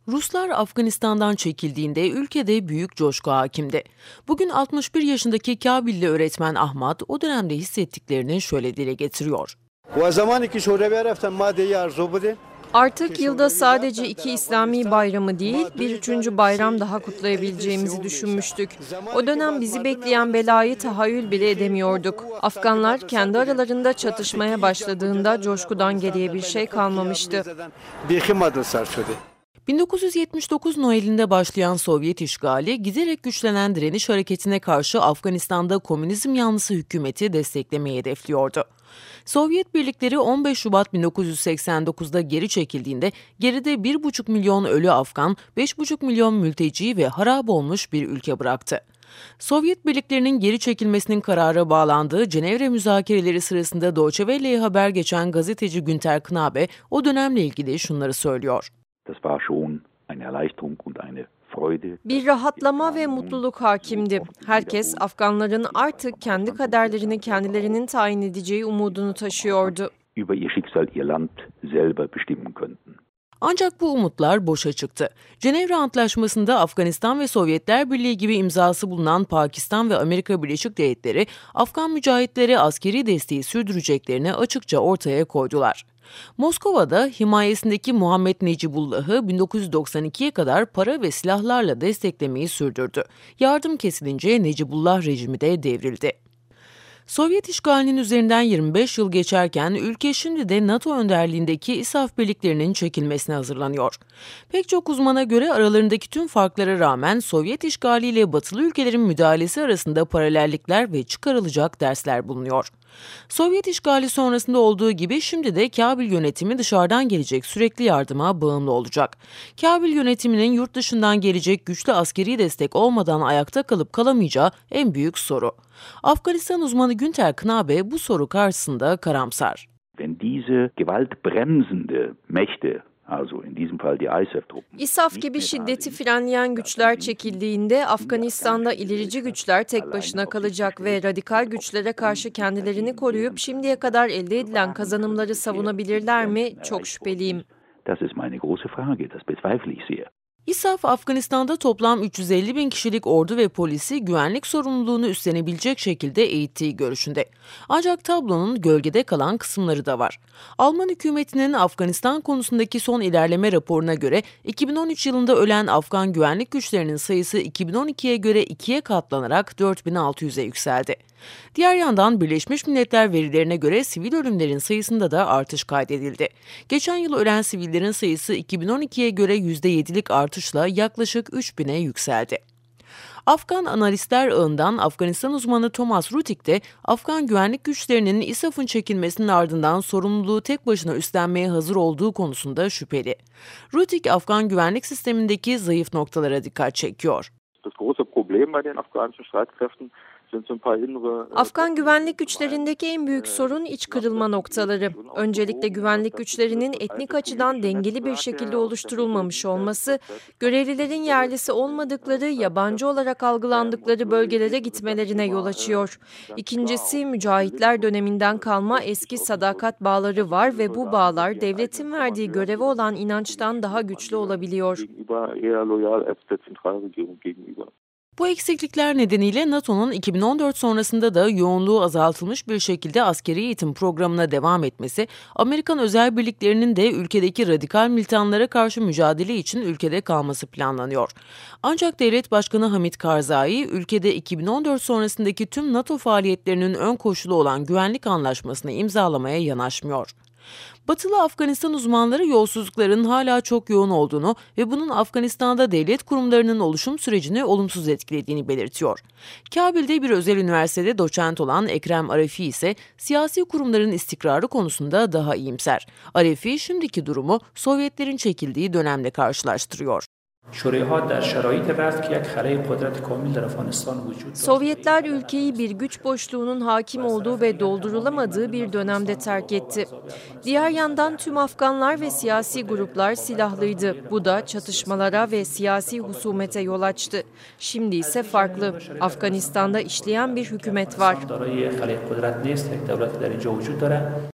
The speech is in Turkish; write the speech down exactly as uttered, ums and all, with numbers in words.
Ruslar Afganistan'dan çekildiğinde ülkede büyük coşku hakimdi. Bugün altmış bir yaşındaki Kabilli öğretmen Ahmet o dönemde hissettiklerini şöyle dile getiriyor. Artık yılda sadece iki İslami bayramı değil, bir üçüncü bayram daha kutlayabileceğimizi düşünmüştük. O dönem bizi bekleyen belayı tahayyül bile edemiyorduk. Afganlar kendi aralarında çatışmaya başladığında coşkudan geriye bir şey kalmamıştı. bin dokuz yüz yetmiş dokuz Noel'inde başlayan Sovyet işgali, giderek güçlenen direniş hareketine karşı Afganistan'da komünizm yanlısı hükümeti desteklemeyi hedefliyordu. Sovyet birlikleri on beş Şubat bin dokuz yüz seksen dokuzda geri çekildiğinde geride bir buçuk milyon ölü Afgan, beş buçuk milyon mülteci ve harap olmuş bir ülke bıraktı. Sovyet birliklerinin geri çekilmesinin karara bağlandığı Cenevre müzakereleri sırasında Deutsche Welle'ye haber geçen gazeteci Günter Knabe o dönemle ilgili şunları söylüyor. Bir rahatlama ve mutluluk hakimdi. Herkes Afganların artık kendi kaderlerini kendilerinin tayin edeceği umudunu taşıyordu. Ancak bu umutlar boşa çıktı. Cenevre Antlaşması'nda Afganistan ve Sovyetler Birliği gibi imzası bulunan Pakistan ve Amerika Birleşik Devletleri, Afgan mücahitlere askeri desteği sürdüreceklerini açıkça ortaya koydular. Moskova'da himayesindeki Muhammed Necibullah'ı bin dokuz yüz doksan ikiye kadar para ve silahlarla desteklemeyi sürdürdü. Yardım kesilince Necibullah rejimi de devrildi. Sovyet işgalinin üzerinden yirmi beş yıl geçerken ülke şimdi de NATO önderliğindeki İSAF birliklerinin çekilmesine hazırlanıyor. Pek çok uzmana göre aralarındaki tüm farklara rağmen Sovyet işgaliyle batılı ülkelerin müdahalesi arasında paralellikler ve çıkarılacak dersler bulunuyor. Sovyet işgali sonrasında olduğu gibi şimdi de Kabil yönetimi dışarıdan gelecek sürekli yardıma bağımlı olacak. Kabil yönetiminin yurt dışından gelecek güçlü askeri destek olmadan ayakta kalıp kalamayacağı en büyük soru. Afganistan uzmanı Günter Knabe bu soru karşısında karamsar. Wenn diese gewaltbremsende Mächte, also in diesem Fall die I S A F-Truppen, İSAF gibi şiddeti frenleyen güçler çekildiğinde Afganistan'da ilerici güçler tek başına kalacak ve radikal güçlere karşı kendilerini koruyup şimdiye kadar elde edilen kazanımları savunabilirler mi? Çok şüpheliyim. Das ist meine große Frage, das bezweifle ich sehr. İSAF, Afganistan'da toplam üç yüz elli bin kişilik ordu ve polisi güvenlik sorumluluğunu üstlenebilecek şekilde eğittiği görüşünde. Ancak tablonun gölgede kalan kısımları da var. Alman hükümetinin Afganistan konusundaki son ilerleme raporuna göre iki bin on üç yılında ölen Afgan güvenlik güçlerinin sayısı iki bin on ikiye göre ikiye katlanarak dört bin altı yüze yükseldi. Diğer yandan Birleşmiş Milletler verilerine göre sivil ölümlerin sayısında da artış kaydedildi. Geçen yıl ölen sivillerin sayısı iki bin on ikiye göre yüzde yedilik artışla yaklaşık üç bine yükseldi. Afgan analistler ağından Afganistan uzmanı Thomas Rutik de Afgan güvenlik güçlerinin İSAF'ın çekilmesinin ardından sorumluluğu tek başına üstlenmeye hazır olduğu konusunda şüpheli. Rutik, Afgan güvenlik sistemindeki zayıf noktalara dikkat çekiyor. Afgan güvenlik güçlerindeki en büyük sorun iç kırılma noktaları. Öncelikle güvenlik güçlerinin etnik açıdan dengeli bir şekilde oluşturulmamış olması, görevlilerin yerlisi olmadıkları, yabancı olarak algılandıkları bölgelere gitmelerine yol açıyor. İkincisi, mücahitler döneminden kalma eski sadakat bağları var ve bu bağlar devletin verdiği göreve olan inançtan daha güçlü olabiliyor. Bu eksiklikler nedeniyle NATO'nun iki bin on dört sonrasında da yoğunluğu azaltılmış bir şekilde askeri eğitim programına devam etmesi, Amerikan özel birliklerinin de ülkedeki radikal militanlara karşı mücadele için ülkede kalması planlanıyor. Ancak Devlet Başkanı Hamid Karzai, ülkede iki bin on dört sonrasındaki tüm NATO faaliyetlerinin ön koşulu olan güvenlik anlaşmasını imzalamaya yanaşmıyor. Batılı Afganistan uzmanları yolsuzlukların hala çok yoğun olduğunu ve bunun Afganistan'da devlet kurumlarının oluşum sürecini olumsuz etkilediğini belirtiyor. Kabil'de bir özel üniversitede doçent olan Ekrem Arefi ise siyasi kurumların istikrarı konusunda daha iyimser. Arefi şimdiki durumu Sovyetlerin çekildiği dönemle karşılaştırıyor. Sovyetler ülkeyi bir güç boşluğunun hakim olduğu ve doldurulamadığı bir dönemde terk etti. Diğer yandan tüm Afganlar ve siyasi gruplar silahlıydı. Bu da çatışmalara ve siyasi husumete yol açtı. Şimdi ise farklı. Afganistan'da işleyen bir hükümet var.